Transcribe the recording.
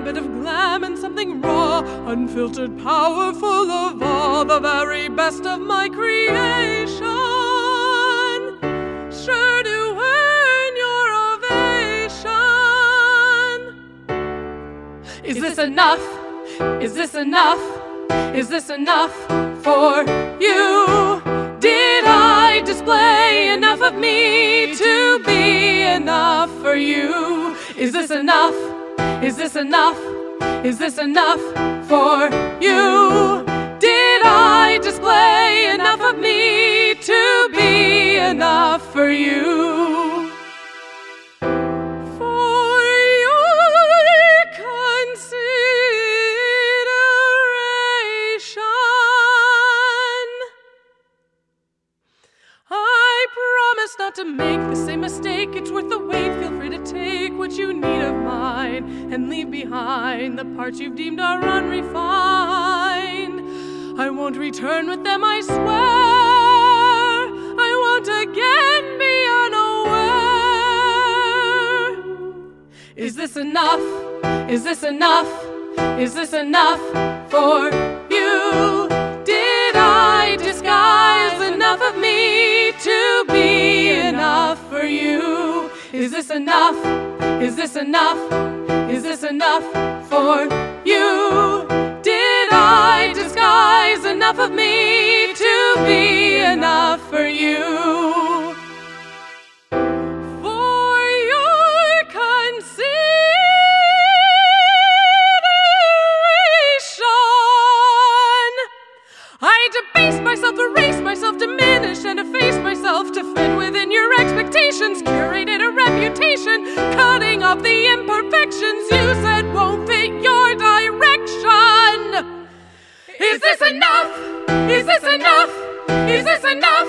bit of glam and something raw, unfiltered, powerful of all, the very best of my creation. Sure to earn your ovation. Is this enough? Is this enough? Is this enough for you? Did I display enough of me to be enough for you? Is this enough? Is this enough? Is this enough for you? Did I display enough of me to be enough for you? For your consideration, I promise not to make the same mistake. It's worth the wait. Feel free to take what you need of mine and leave behind the parts you've deemed are unrefined. I won't return with them, I swear. I won't again be unaware. Is this enough? Is this enough? Is this enough for you? Did I disguise enough of me to be enough for you? Is this enough? Is this enough? Is this enough for you? Did I disguise enough of me to be enough for you? For your consideration, I debase myself, erase myself, diminish and efface myself to fit within your expectations, curated a reputation, cutting off the imperfections you said won't fit your direction. Is this enough? Is this enough? Is this enough?